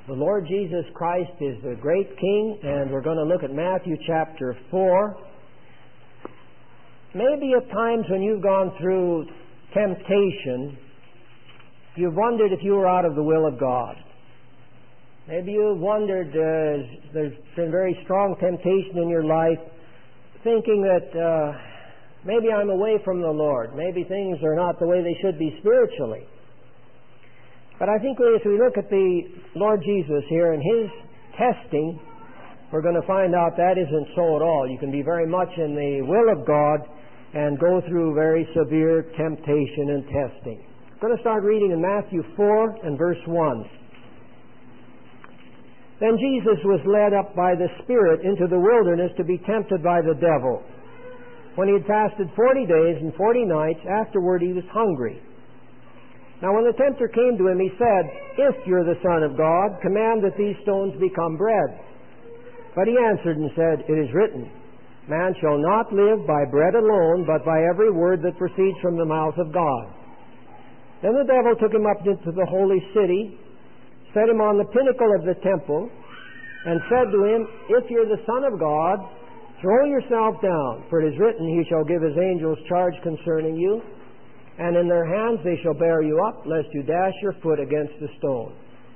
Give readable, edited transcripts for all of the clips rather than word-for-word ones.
The Lord Jesus Christ is the great King, and we're going to look at Matthew chapter 4. Maybe at times when you've gone through temptation, you've wondered if you were out of the will of God. Maybe you've wondered, there's been very strong temptation in your life, thinking that maybe I'm away from the Lord. Maybe things are not the way they should be spiritually. But I think as we look at the Lord Jesus here and His testing, we're going to find out that isn't so at all. You can be very much in the will of God and go through very severe temptation and testing. I'm going to start reading in Matthew 4 and verse 1. Then Jesus was led up by the Spirit into the wilderness to be tempted by the devil. When he had fasted 40 days and 40 nights, afterward he was hungry. Now when the tempter came to him, he said, "If you're the Son of God, command that these stones become bread." But he answered and said, "It is written, man shall not live by bread alone, but by every word that proceeds from the mouth of God." Then the devil took him up into the holy city, set him on the pinnacle of the temple, and said to him, "If you're the Son of God, throw yourself down, for it is written, He shall give His angels charge concerning you, and in their hands they shall bear you up, lest you dash your foot against a stone."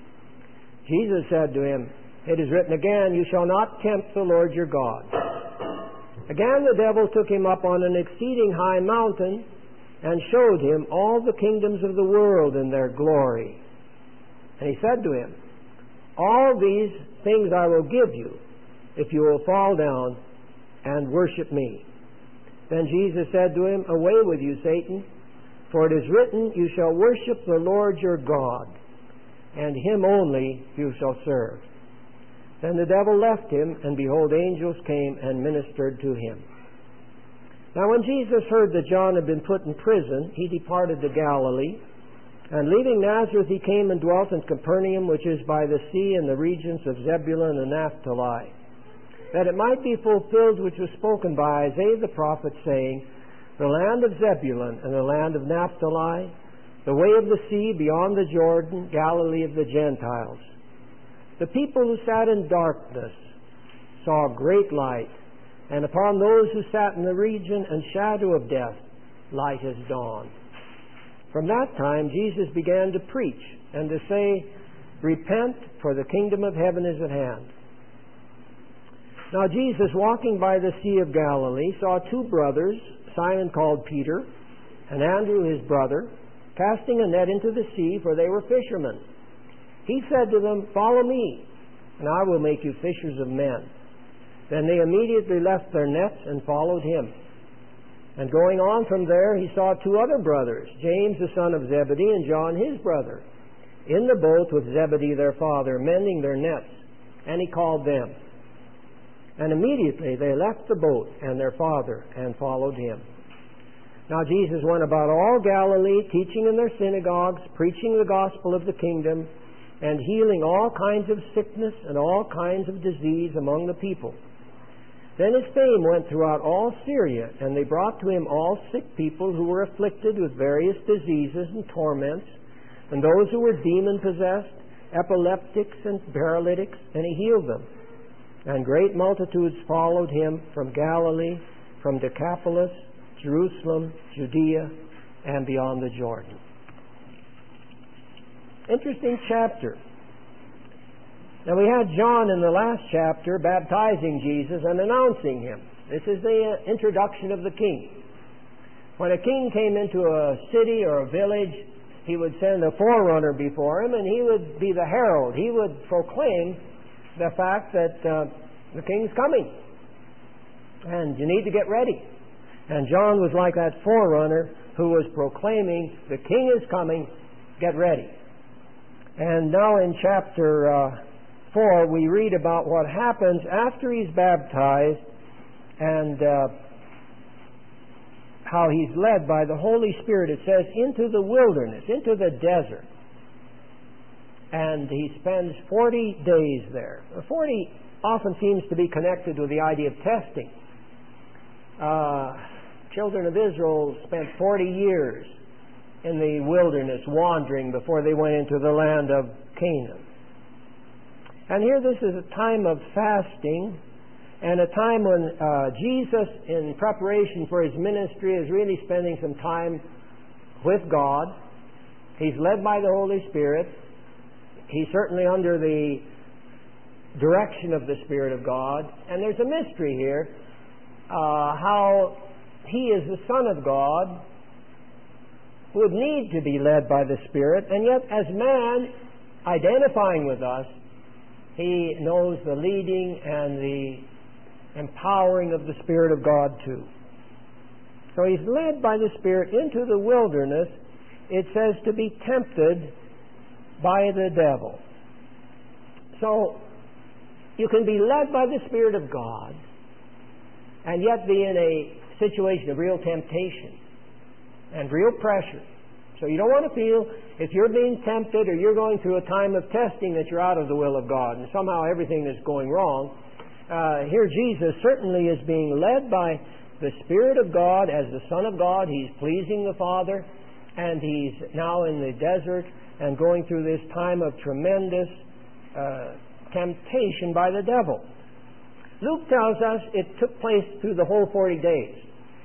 Jesus said to him, "It is written again, you shall not tempt the Lord your God." Again the devil took him up on an exceeding high mountain, and showed him all the kingdoms of the world in their glory. And he said to him, "All these things I will give you, if you will fall down and worship me." Then Jesus said to him, "Away with you, Satan, for it is written, you shall worship the Lord your God, and Him only you shall serve." Then the devil left him, and behold, angels came and ministered to him. Now when Jesus heard that John had been put in prison, he departed to Galilee, and leaving Nazareth he came and dwelt in Capernaum, which is by the sea, in the regions of Zebulun and Naphtali, that it might be fulfilled which was spoken by Isaiah the prophet, saying, "The land of Zebulun and the land of Naphtali, the way of the sea beyond the Jordan, Galilee of the Gentiles. The people who sat in darkness saw great light, and upon those who sat in the region and shadow of death, light has dawned." From that time Jesus began to preach and to say, "Repent, for the kingdom of heaven is at hand." Now Jesus, walking by the Sea of Galilee, saw two brothers, Simon called Peter, and Andrew his brother, casting a net into the sea, for they were fishermen. He said to them, "Follow me, and I will make you fishers of men." Then they immediately left their nets and followed him. And going on from there, he saw two other brothers, James the son of Zebedee and John his brother, in the boat with Zebedee their father, mending their nets. And he called them. And immediately they left the boat and their father and followed him. Now Jesus went about all Galilee, teaching in their synagogues, preaching the gospel of the kingdom, and healing all kinds of sickness and all kinds of disease among the people. Then his fame went throughout all Syria, and they brought to him all sick people who were afflicted with various diseases and torments, and those who were demon-possessed, epileptics and paralytics, and he healed them. And great multitudes followed him from Galilee, from Decapolis, Jerusalem, Judea, and beyond the Jordan. Interesting chapter. Now we had John in the last chapter baptizing Jesus and announcing him. This is the introduction of the king. When a king came into a city or a village, he would send a forerunner before him, and he would be the herald. He would proclaim the fact that the king's coming, and you need to get ready. And John was like that forerunner who was proclaiming, the king is coming, get ready. And now in chapter 4, we read about what happens after he's baptized and how he's led by the Holy Spirit, it says, into the wilderness, into the desert. And he spends 40 days there. 40 often seems to be connected with the idea of testing. Children of Israel spent 40 years in the wilderness wandering before they went into the land of Canaan. And here this is a time of fasting and a time when Jesus, in preparation for his ministry, is really spending some time with God. He's led by the Holy Spirit. He's certainly under the direction of the Spirit of God. And there's a mystery here, how he is the Son of God, would need to be led by the Spirit, and yet as man, identifying with us, he knows the leading and the empowering of the Spirit of God too. So he's led by the Spirit into the wilderness, it says, to be tempted by the devil. So you can be led by the Spirit of God and yet be in a situation of real temptation and real pressure. So you don't want to feel, if you're being tempted or you're going through a time of testing, that you're out of the will of God and somehow everything is going wrong. Here Jesus certainly is being led by the Spirit of God as the Son of God. He's pleasing the Father, and he's now in the desert and going through this time of tremendous temptation by the devil. Luke tells us it took place through the whole 40 days.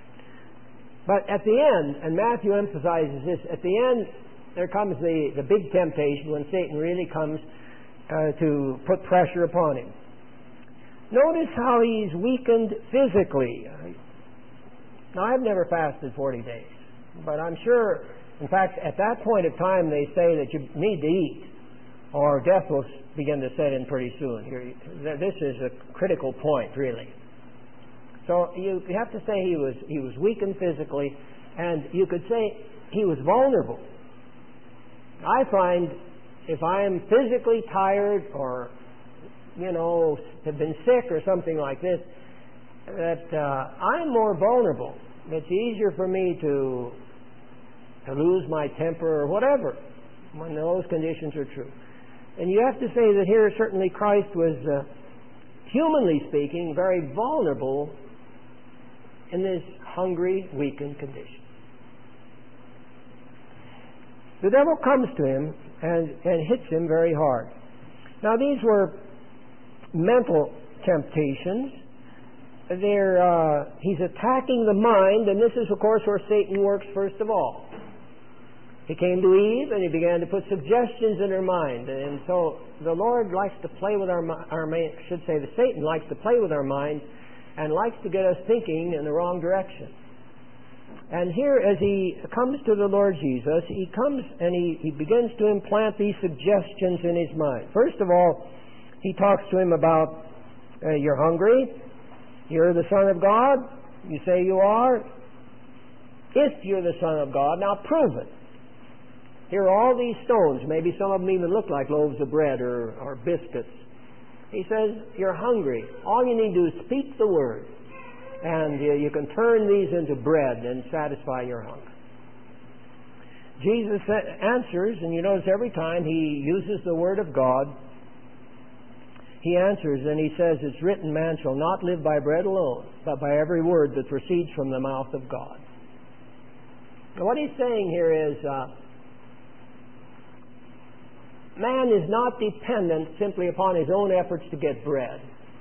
But at the end, and Matthew emphasizes this, at the end there comes the big temptation when Satan really comes to put pressure upon him. Notice how he's weakened physically. Now, I've never fasted 40 days, but I'm sure, in fact, at that point of time they say that you need to eat or death will begin to set in pretty soon. This is a critical point, really. So you have to say he was weakened physically, and you could say he was vulnerable. I find if I am physically tired or, have been sick or something like this, that I'm more vulnerable. It's easier for me to lose my temper or whatever when those conditions are true. And you have to say that here certainly Christ was, humanly speaking, very vulnerable in this hungry, weakened condition. The devil comes to him and hits him very hard. Now these were mental temptations. He's attacking the mind, and this is of course where Satan works first of all. He came to Eve and he began to put suggestions in her mind, and so the Lord likes to play with our mind. Satan likes to play with our mind and likes to get us thinking in the wrong direction. And here, as he comes to the Lord Jesus, he comes and he begins to implant these suggestions in his mind. First of all, he talks to him about, you're hungry, you're the Son of God, you say you are. If you're the Son of God, now prove it. Here are all these stones, maybe some of them even look like loaves of bread or biscuits. He says, you're hungry. All you need to do is speak the word, and you can turn these into bread and satisfy your hunger. Jesus answers, and you notice every time he uses the word of God, he answers and he says, it's written, man shall not live by bread alone, but by every word that proceeds from the mouth of God. Now, what he's saying here is, man is not dependent simply upon his own efforts to get bread.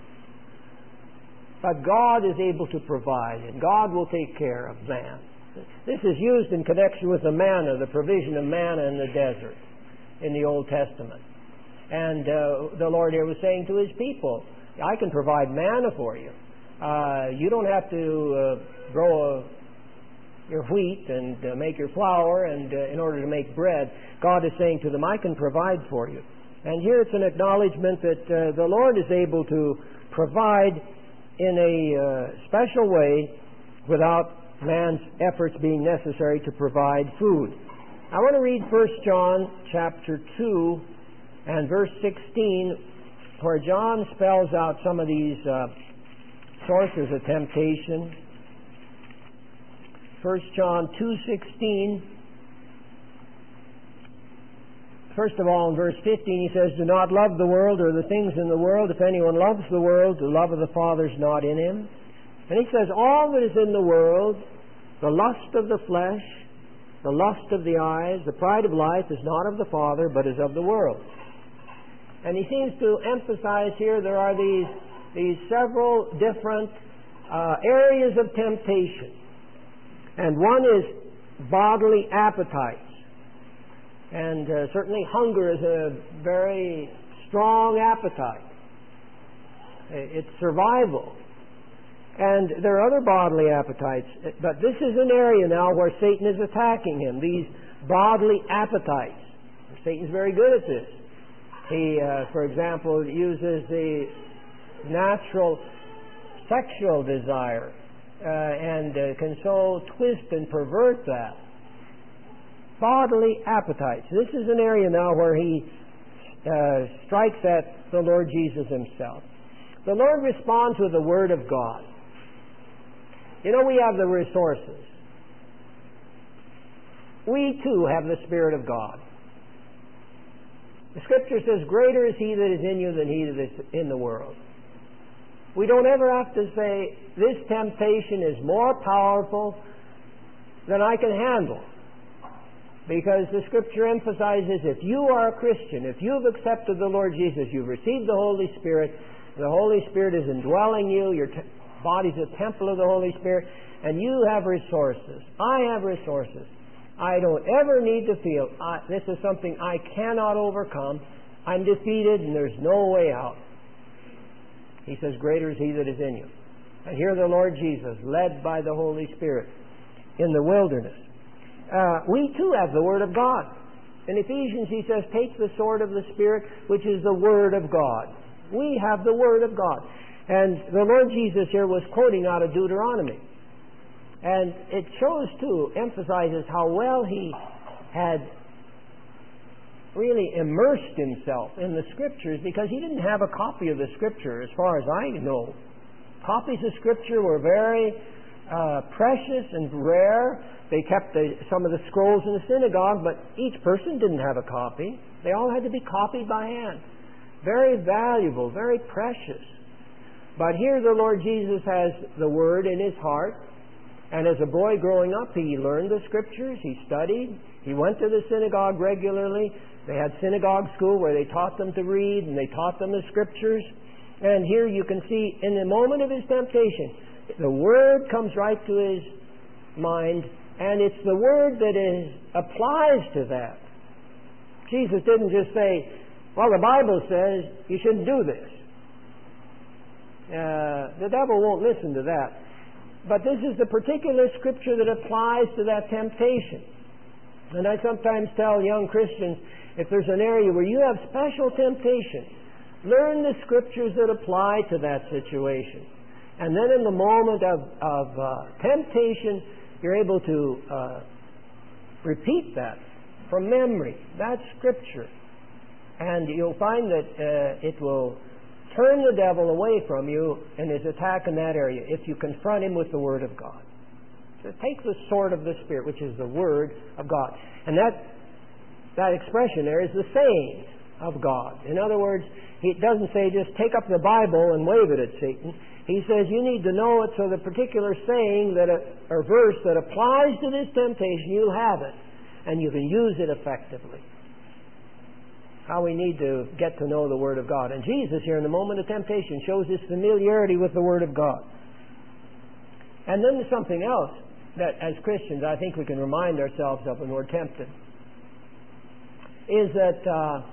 But God is able to provide, and God will take care of man. This is used in connection with the manna, the provision of manna in the desert in the Old Testament. And the Lord here was saying to his people, I can provide manna for you. You don't have to grow your wheat and make your flour and in order to make bread. God is saying to them, I can provide for you. And here it's an acknowledgement that the Lord is able to provide in a special way without man's efforts being necessary to provide food. I want to read 1 John chapter 2 and verse 16, where John spells out some of these sources of temptation. 1 John 2:16. First of all, in verse 15, he says, do not love the world or the things in the world. If anyone loves the world, the love of the Father is not in him. And he says, all that is in the world, the lust of the flesh, the lust of the eyes, the pride of life is not of the Father, but is of the world. And he seems to emphasize here there are these several different areas of temptation. And one is bodily appetites. And certainly hunger is a very strong appetite. It's survival. And there are other bodily appetites. But this is an area now where Satan is attacking him, these bodily appetites. Satan's very good at this. He, for example, uses the natural sexual desire and can so twist and pervert that. Bodily appetites. This is an area now where he strikes at the Lord Jesus himself. The Lord responds with the Word of God. You know, we have the resources. We too have the Spirit of God. The Scripture says, greater is He that is in you than he that is in the world. We don't ever have to say, this temptation is more powerful than I can handle. Because the Scripture emphasizes, if you are a Christian, if you've accepted the Lord Jesus, you've received the Holy Spirit, the Holy Spirit is indwelling you, your body's a temple of the Holy Spirit, and you have resources. I have resources. I don't ever need to feel, this is something I cannot overcome. I'm defeated and there's no way out. He says, greater is He that is in you. And here the Lord Jesus, led by the Holy Spirit in the wilderness. We too have the Word of God. In Ephesians he says, take the sword of the Spirit, which is the Word of God. We have the Word of God. And the Lord Jesus here was quoting out of Deuteronomy. And it shows, too, emphasizes how well he had really immersed himself in the Scriptures, because he didn't have a copy of the Scripture, as far as I know. Copies of Scripture were very precious and rare. They kept some of the scrolls in the synagogue, but each person didn't have a copy. They all had to be copied by hand. Very valuable, very precious. But here the Lord Jesus has the Word in His heart. And as a boy growing up, he learned the Scriptures, he studied, he went to the synagogue regularly. They had synagogue school where they taught them to read and they taught them the Scriptures. And here you can see, in the moment of his temptation, the Word comes right to his mind, and it's the Word that applies to that. Jesus didn't just say, well, the Bible says you shouldn't do this. The devil won't listen to that. But this is the particular Scripture that applies to that temptation. And I sometimes tell young Christians, if there's an area where you have special temptation, learn the Scriptures that apply to that situation. And then in the moment of temptation, you're able to repeat that from memory. That's Scripture. And you'll find that it will turn the devil away from you in his attack in that area if you confront him with the Word of God. So take the sword of the Spirit, which is the Word of God. And that expression there is the saying of God. In other words, he doesn't say just take up the Bible and wave it at Satan. He says you need to know it so the particular saying or verse that applies to this temptation, you'll have it. And you can use it effectively. How we need to get to know the Word of God. And Jesus here in the moment of temptation shows his familiarity with the Word of God. And then there's something else that as Christians I think we can remind ourselves of when we're tempted. Is that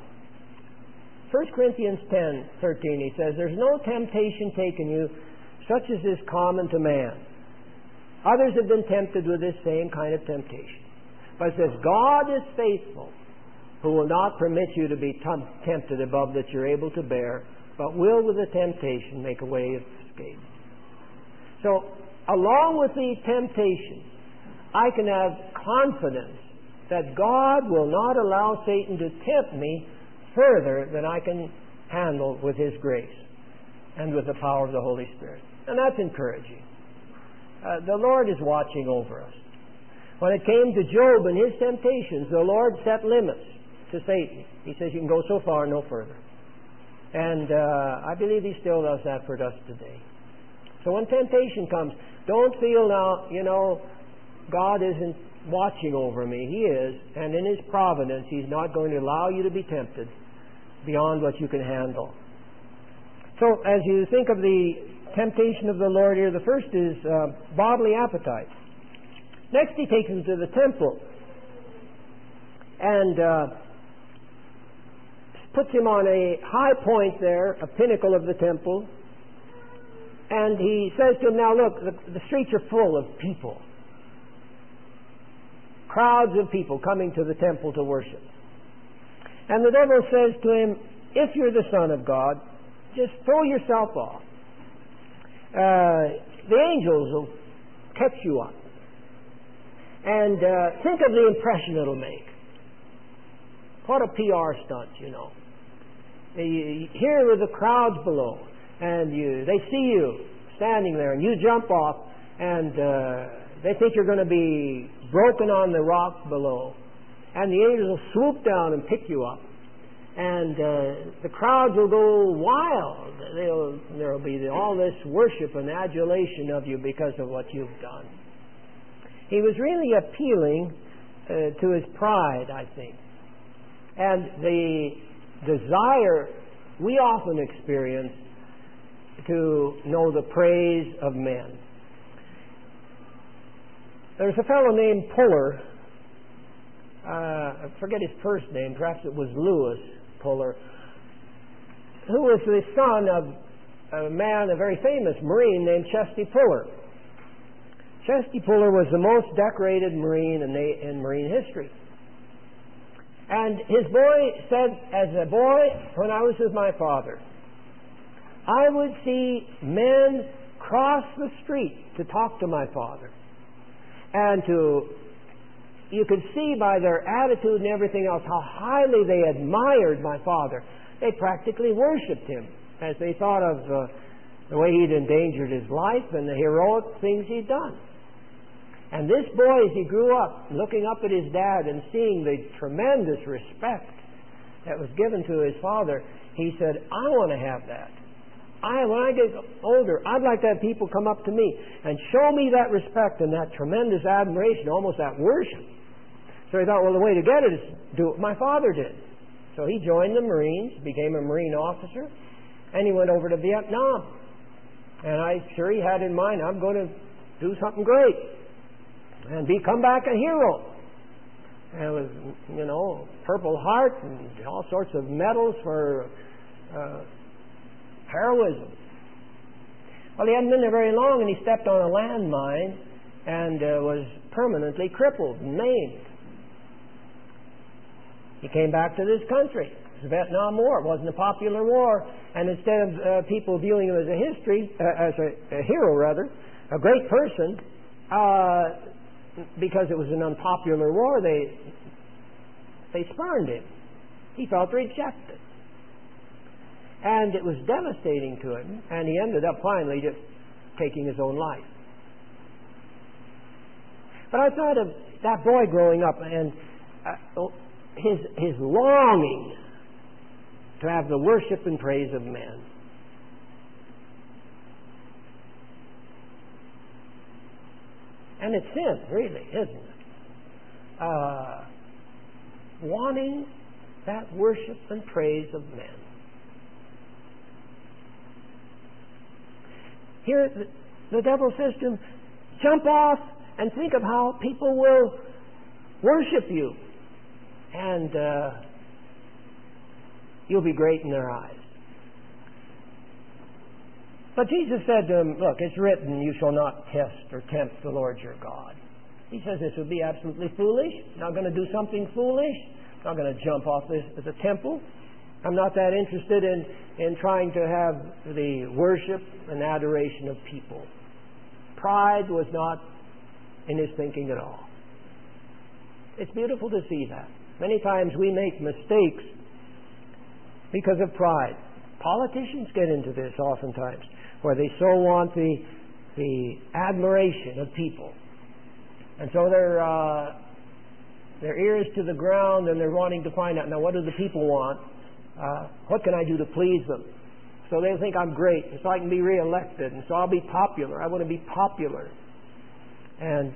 1 Corinthians 10:13 he says, there's no temptation taken you such as is common to man. Others have been tempted with this same kind of temptation. But it says, God is faithful, who will not permit you to be tempted above that you're able to bear, but will with the temptation make a way of escape. So, along with the temptation, I can have confidence that God will not allow Satan to tempt me further than I can handle with His grace and with the power of the Holy Spirit. And that's encouraging. The Lord is watching over us. When it came to Job and his temptations, the Lord set limits to Satan. He says you can go so far, no further. And I believe He still does that for us today. So when temptation comes, don't feel now, God isn't watching over me. He is, and in His providence He's not going to allow you to be tempted beyond what you can handle. So as you think of the temptation of the Lord here, the first is bodily appetite. Next he takes him to the temple and puts him on a high point there, a pinnacle of the temple, and he says to him, now look, the streets are full of people. Crowds of people coming to the temple to worship. And the devil says to him, if you're the Son of God, just throw yourself off. The angels will catch you up. And think of the impression it'll make. What a PR stunt, you know. Here are the crowds below, and they see you standing there, and you jump off, and they think you're going to be broken on the rock below. And the angels will swoop down and pick you up. And the crowds will go wild. There will be all this worship and adulation of you because of what you've done. He was really appealing to his pride, I think. And the desire we often experience to know the praise of men. There's a fellow named Puller. I forget his first name. Perhaps it was Lewis Puller, who was the son of a man, a very famous Marine named Chesty Puller. Chesty Puller was the most decorated Marine in Marine history. And his boy said, as a boy, when I was with my father, I would see men cross the street to talk to my father. And you could see by their attitude and everything else how highly they admired my father. They practically worshipped him as they thought of the way he'd endangered his life and the heroic things he'd done. And this boy, as he grew up, looking up at his dad and seeing the tremendous respect that was given to his father, he said, I want to have that. When I get older, I'd like to have people come up to me and show me that respect and that tremendous admiration, almost that worship. So he thought, well, the way to get it is do what my father did. So he joined the Marines, became a Marine officer, and he went over to Vietnam. And I'm sure he had in mind, I'm going to do something great and come back a hero. And it was, Purple Heart and all sorts of medals for heroism. Well, he hadn't been there very long, and he stepped on a landmine and was permanently crippled and maimed. He came back to this country. It was the Vietnam War. It wasn't a popular war. And instead of people viewing him as a hero, a great person, because it was an unpopular war, they spurned him. He felt rejected. And it was devastating to him, and he ended up finally just taking his own life. But I thought of that boy growing up and his longing to have the worship and praise of men. And it's sin, really, isn't it? Wanting that worship and praise of men. Here, the devil says to him, jump off and think of how people will worship you. And you'll be great in their eyes. But Jesus said to him, look, it's written, you shall not test or tempt the Lord your God. He says this would be absolutely foolish. Not going to do something foolish. Not going to jump off the temple. I'm not that interested in trying to have the worship and adoration of people. Pride was not in his thinking at all. It's beautiful to see that. Many times we make mistakes because of pride. Politicians get into this oftentimes, where they so want the admiration of people. And so their ears to the ground, and they're wanting to find out, now what do the people want? What can I do to please them? So they think I'm great, and so I can be reelected, and so I'll be popular. I want to be popular. And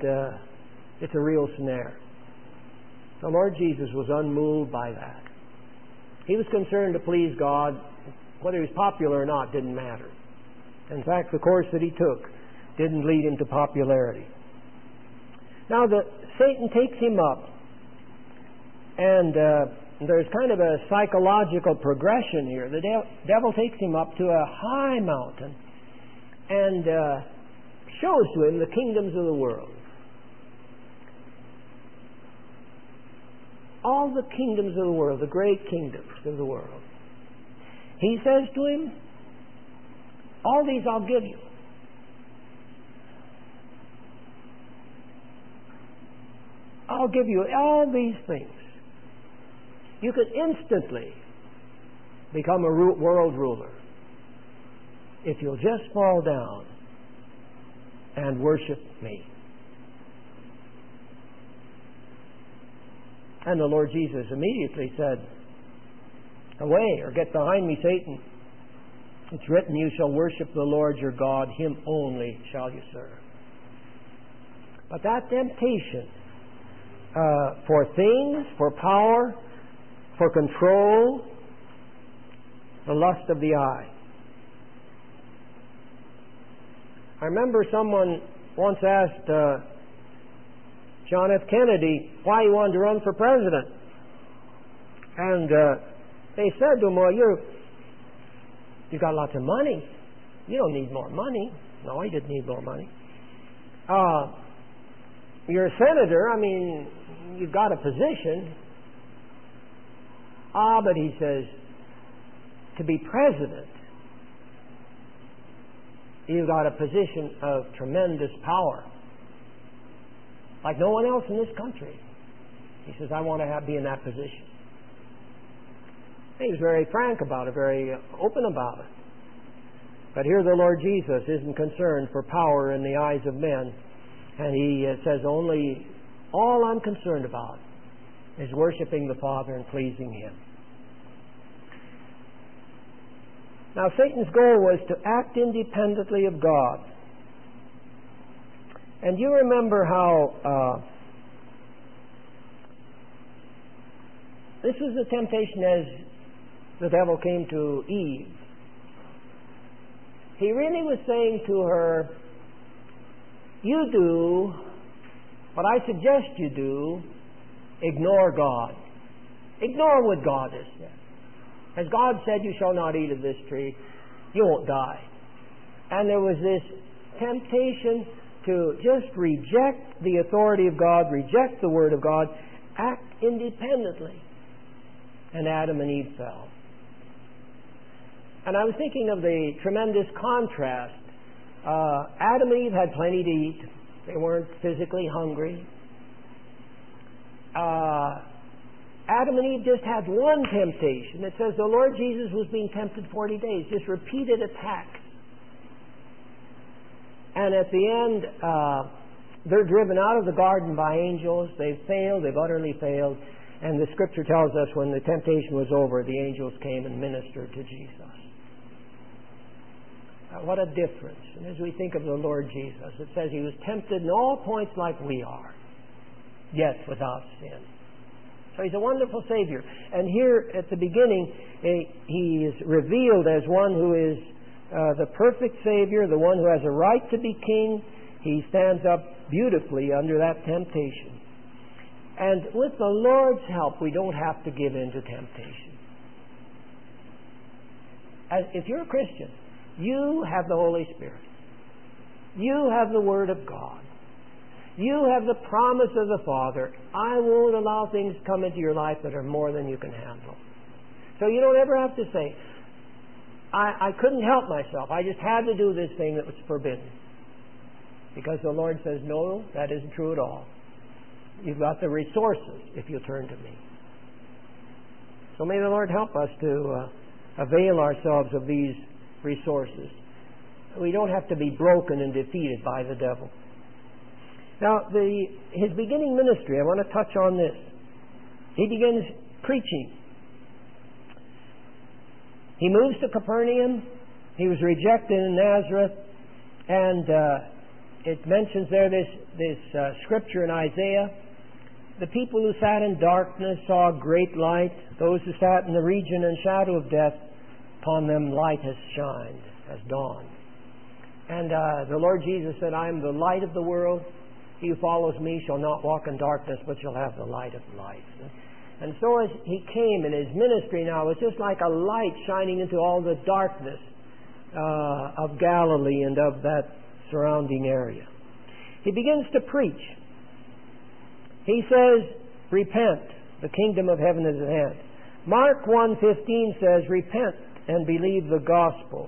it's a real snare. The Lord Jesus was unmoved by that. He was concerned to please God. Whether he was popular or not didn't matter. In fact, the course that he took didn't lead him to popularity. Now, Satan takes him up, and there's kind of a psychological progression here. The devil takes him up to a high mountain and shows to him the kingdoms of the world. All the kingdoms of the world, the great kingdoms of the world. He says to him, all these I'll give you. I'll give you all these things. You could instantly become a world ruler if you'll just fall down and worship me. And the Lord Jesus immediately said, away, or get behind me, Satan. It's written, you shall worship the Lord your God, him only shall you serve. But that temptation for things, for power, for control, the lust of the eye. I remember someone once asked John F. Kennedy why he wanted to run for president. And they said to him, well, you've got lots of money. You don't need more money. No, he didn't need more money. You're a senator. I mean, you've got a position. But he says, to be president, you've got a position of tremendous power. Like no one else in this country. He says, I want to be in that position. He was very frank about it, very open about it. But here the Lord Jesus isn't concerned for power in the eyes of men. And he says, only all I'm concerned about is worshiping the Father and pleasing him. Now, Satan's goal was to act independently of God. And you remember how this was the temptation as the devil came to Eve. He really was saying to her, you do what I suggest you do, ignore God. Ignore what God has said. As God said, you shall not eat of this tree, you won't die. And there was this temptation to just reject the authority of God, reject the Word of God, act independently. And Adam and Eve fell. And I was thinking of the tremendous contrast. Adam and Eve had plenty to eat. They weren't physically hungry. Adam and Eve just had one temptation. It says the Lord Jesus was being tempted 40 days, just repeated attacks. And at the end, they're driven out of the garden by angels. They've failed. They've utterly failed. And the Scripture tells us when the temptation was over, the angels came and ministered to Jesus. What a difference. And as we think of the Lord Jesus, it says he was tempted in all points like we are, yet without sin. So he's a wonderful Savior. And here at the beginning, he is revealed as one who is the perfect Savior, the one who has a right to be king. He stands up beautifully under that temptation. And with the Lord's help, we don't have to give in to temptation. If you're a Christian, you have the Holy Spirit. You have the Word of God. You have the promise of the Father. I won't allow things to come into your life that are more than you can handle. So you don't ever have to say, I couldn't help myself. I just had to do this thing that was forbidden. Because the Lord says, no, that isn't true at all. You've got the resources if you turn to me. So may the Lord help us to avail ourselves of these resources. We don't have to be broken and defeated by the devil. Now, his beginning ministry, I want to touch on this. He begins preaching. He moves to Capernaum. He was rejected in Nazareth. And it mentions there this scripture in Isaiah. The people who sat in darkness saw great light. Those who sat in the region and shadow of death, upon them light has shined, has dawned. And the Lord Jesus said, I am the light of the world. He who follows me shall not walk in darkness, but shall have the light of life. And so as he came in his ministry now, it's just like a light shining into all the darkness of Galilee and of that surrounding area. He begins to preach. He says, repent, the kingdom of heaven is at hand. Mark 1:15 says, repent and believe the gospel.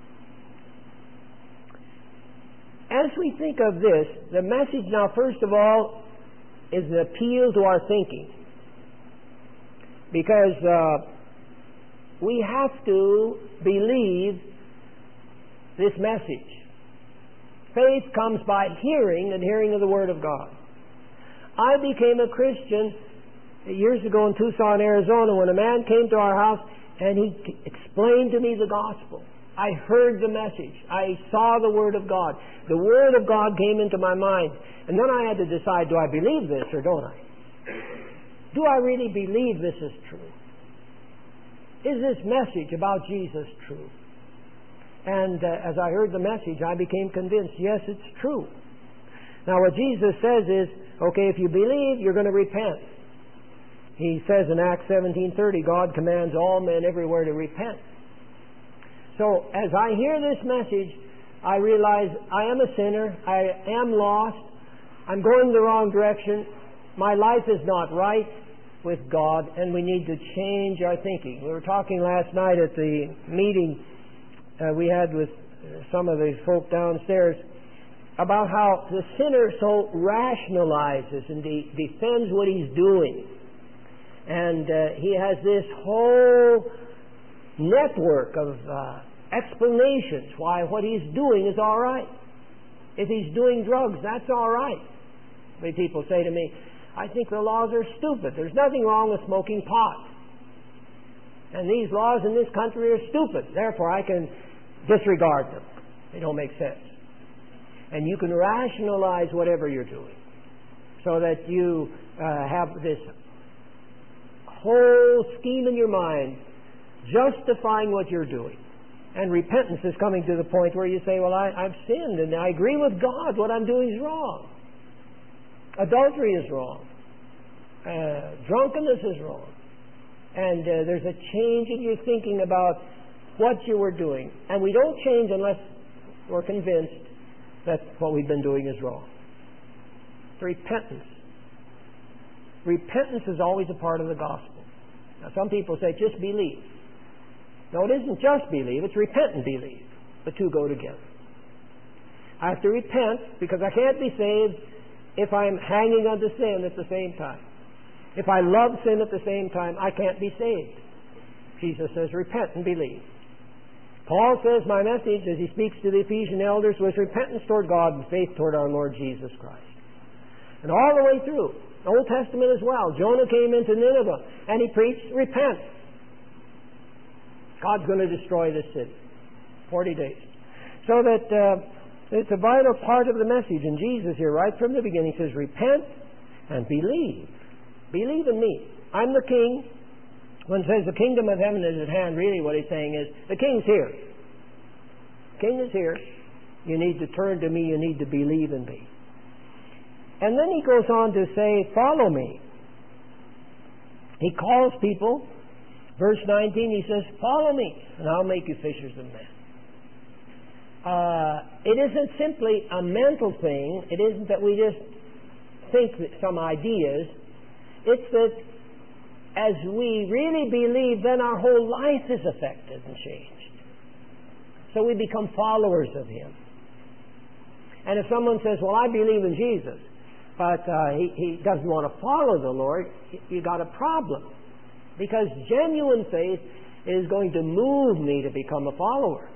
As we think of this, the message now, first of all, is an appeal to our thinking. Because we have to believe this message. Faith comes by hearing, and hearing of the Word of God. I became a Christian years ago in Tucson, Arizona, when a man came to our house and he explained to me the gospel. I heard the message. I saw the Word of God. The Word of God came into my mind. And then I had to decide, do I believe this or don't I? Do I really believe this is true? Is this message about Jesus true? And as I heard the message, I became convinced, yes, it's true. Now what Jesus says is, okay, if you believe, you're going to repent. He says in Acts 17:30, God commands all men everywhere to repent. So as I hear this message, I realize I am a sinner. I am lost. I'm going the wrong direction. My life is not right with God, and we need to change our thinking. We were talking last night at the meeting we had with some of the folk downstairs about how the sinner so rationalizes and defends what he's doing. And he has this whole network of explanations why what he's doing is all right. If he's doing drugs, that's all right. Many people say to me, I think the laws are stupid. There's nothing wrong with smoking pot. And these laws in this country are stupid. Therefore, I can disregard them. They don't make sense. And you can rationalize whatever you're doing so that you have this whole scheme in your mind justifying what you're doing. And repentance is coming to the point where you say, well, I've sinned and I agree with God. What I'm doing is wrong. Adultery is wrong. Drunkenness is wrong. And there's a change in your thinking about what you were doing. And we don't change unless we're convinced that what we've been doing is wrong. Repentance. Repentance is always a part of the gospel. Now some people say, just believe. No, it isn't just believe, it's repent and believe. The two go together. I have to repent because I can't be saved if I'm hanging on to sin at the same time. If I love sin at the same time, I can't be saved. Jesus says, repent and believe. Paul says, my message, as he speaks to the Ephesian elders, was repentance toward God and faith toward our Lord Jesus Christ. And all the way through, the Old Testament as well, Jonah came into Nineveh and he preached, repent. God's going to destroy this city. 40 days. So that it's a vital part of the message. And Jesus here, right from the beginning, says, repent and believe. Believe in me. I'm the king. When it says the kingdom of heaven is at hand, really what he's saying is, the king's here. The king is here. You need to turn to me. You need to believe in me. And then he goes on to say, follow me. He calls people. Verse 19, he says, follow me, and I'll make you fishers of men. It isn't simply a mental thing. It isn't that we just think some ideas. It's that as we really believe, then our whole life is affected and changed. So we become followers of Him. And if someone says, well, I believe in Jesus, but he doesn't want to follow the Lord, you got a problem. Because genuine faith is going to move me to become a follower.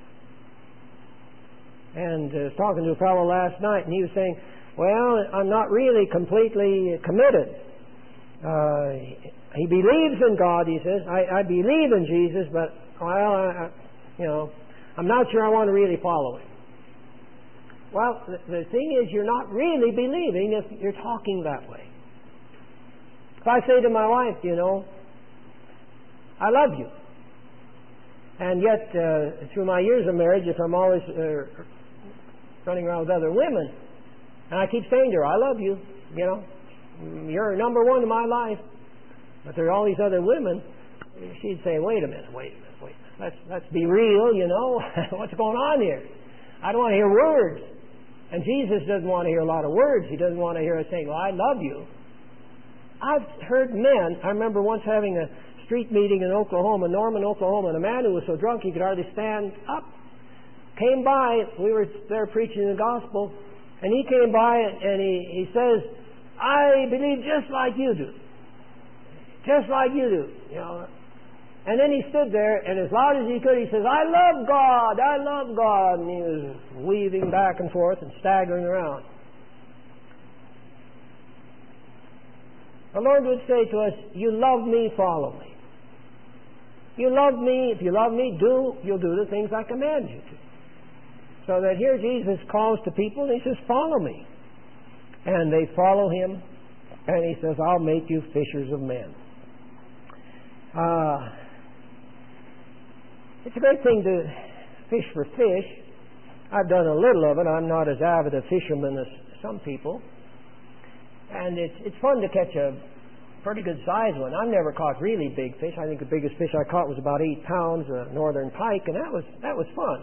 And I was talking to a fellow last night, and he was saying, well, I'm not really completely committed. He believes in God, he says. I believe in Jesus, but, well, I'm not sure I want to really follow Him. Well, the thing is, you're not really believing if you're talking that way. If I say to my wife, I love you. And yet, through my years of marriage, if I'm always running around with other women, and I keep saying to her, I love you, you know, you're number one in my life, but there are all these other women, she'd say, wait a minute. Let's be real, you know. What's going on here? I don't want to hear words. And Jesus doesn't want to hear a lot of words. He doesn't want to hear us saying, well, I love you. I've heard men, I remember once having a street meeting in Oklahoma, Norman, Oklahoma, and a man who was so drunk he could hardly stand up came by. We were there preaching the gospel, and he came by and he says, I believe just like you do. Just like you do. You know. And then he stood there, and as loud as he could, he says, I love God, I love God. And he was weaving back and forth and staggering around. The Lord would say to us, you love me, follow me. You love me, if you love me, you'll do the things I command you to. So that here Jesus calls to people, and he says, follow me. And they follow him, and he says, I'll make you fishers of men. It's a great thing to fish for fish. I've done a little of it. I'm not as avid a fisherman as some people. And it's fun to catch a pretty good sized one. I've never caught really big fish. I think the biggest fish I caught was about 8 pounds, a northern pike, and that was fun.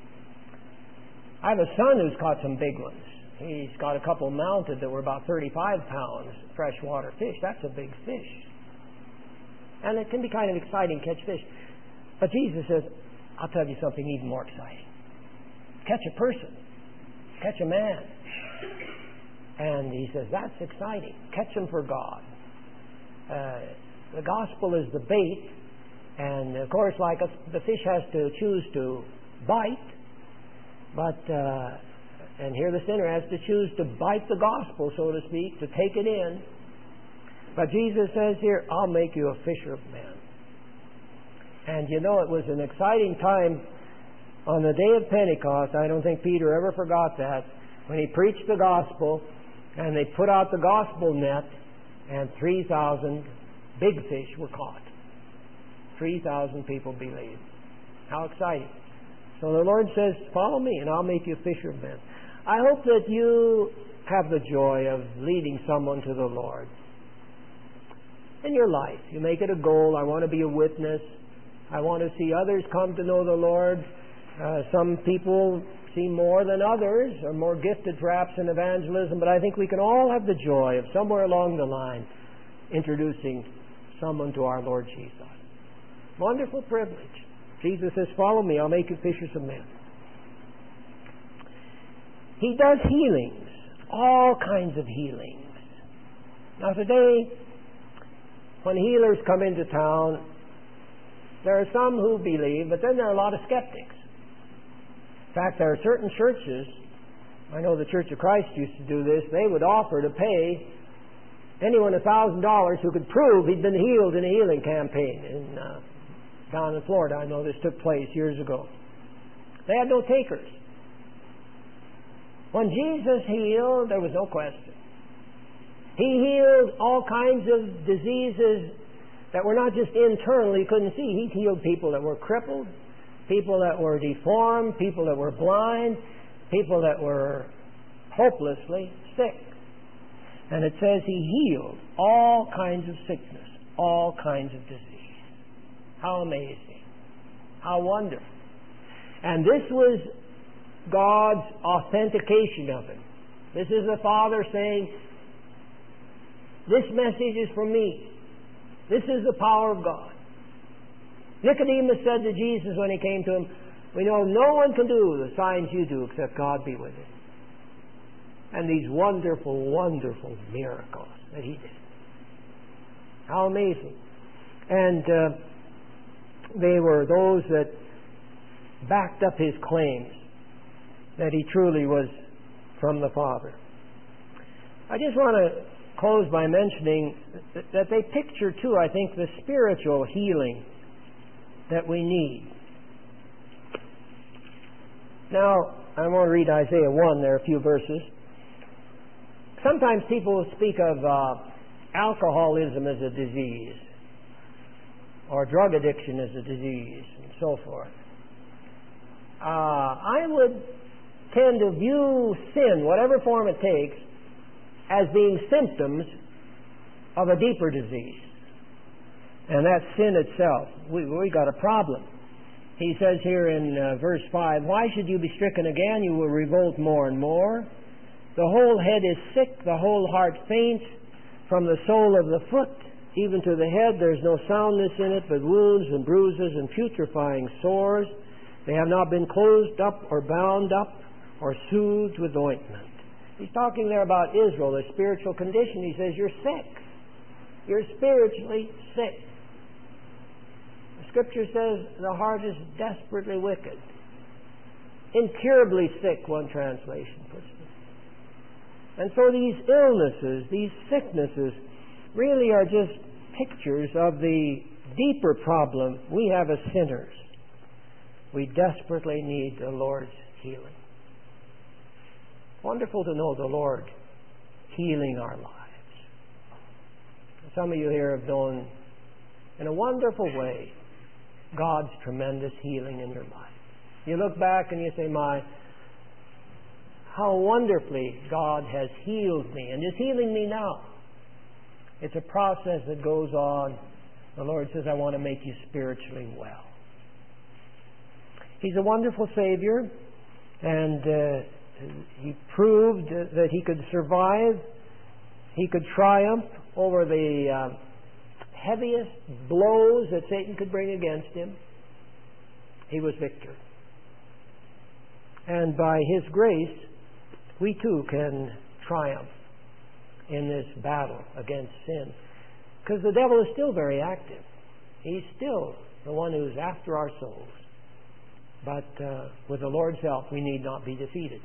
I have a son who's caught some big ones. He's got a couple mounted that were about 35 pounds, freshwater fish. That's a big fish. And it can be kind of exciting to catch fish. But Jesus says, I'll tell you something even more exciting. Catch a person. Catch a man. And he says, that's exciting. Catch them for God. The gospel is the bait. And, of course, like the fish has to choose to bite. But, and here the sinner has to choose to bite the gospel, so to speak, to take it in. But Jesus says here, I'll make you a fisher of men. And you know, it was an exciting time on the day of Pentecost. I don't think Peter ever forgot that, when he preached the gospel and they put out the gospel net and 3,000 big fish were caught. 3,000 people believed. How exciting. So the Lord says, follow me and I'll make you a fisher of men. I hope that you have the joy of leading someone to the Lord in your life. You make it a goal. I want to be a witness. I want to see others come to know the Lord. Some people see more than others, are more gifted perhaps in evangelism, but I think we can all have the joy of somewhere along the line introducing someone to our Lord Jesus. Wonderful privilege. Jesus says, follow me, I'll make you fishers of men. He does healings, all kinds of healings. Now today, when healers come into town, there are some who believe, but then there are a lot of skeptics. In fact, there are certain churches, I know the Church of Christ used to do this, they would offer to pay anyone $1,000 who could prove he'd been healed in a healing campaign down in Florida. I know this took place years ago. They had no takers. When Jesus healed, there was no question. He healed all kinds of diseases that were not just internal, you couldn't see. He healed people that were crippled, people that were deformed, people that were blind, people that were hopelessly sick. And it says He healed all kinds of sickness, all kinds of disease. How amazing. How wonderful. And this was God's authentication of Him. This is the Father saying, this message is from me. This is the power of God. Nicodemus said to Jesus when he came to him, we know no one can do the signs you do except God be with him. And these wonderful, wonderful miracles that He did. How amazing. And they were those that backed up His claims that He truly was from the Father. I just want to close by mentioning that they picture too, I think, the spiritual healing that we need. Now, I want to read Isaiah 1, there are a few verses. Sometimes people speak of alcoholism as a disease. or drug addiction is a disease, and so forth. I would tend to view sin, whatever form it takes, as being symptoms of a deeper disease. And that's sin itself. We got a problem. He says here in verse 5, "Why should you be stricken again? You will revolt more and more. The whole head is sick, the whole heart faints. From the sole of the foot even to the head there's no soundness in it, but wounds and bruises and putrefying sores. They have not been closed up or bound up or soothed with ointment." He's talking there about Israel, their spiritual condition. He says, you're sick. You're spiritually sick. The Scripture says the heart is desperately wicked. Incurably sick, one translation puts it. And so these illnesses, these sicknesses, really are just pictures of the deeper problem we have as sinners. We desperately need the Lord's healing. Wonderful to know the Lord healing our lives. Some of you here have known in a wonderful way God's tremendous healing in your life. You look back and you say, how wonderfully God has healed me and is healing me now. It's a process that goes on. The Lord says, I want to make you spiritually well. He's a wonderful Savior, and He proved that He could survive. He could triumph over the heaviest blows that Satan could bring against Him. He was victor. And by His grace, we too can triumph in this battle against sin. Because the devil is still very active. He's still the one who's after our souls. But with the Lord's help, we need not be defeated.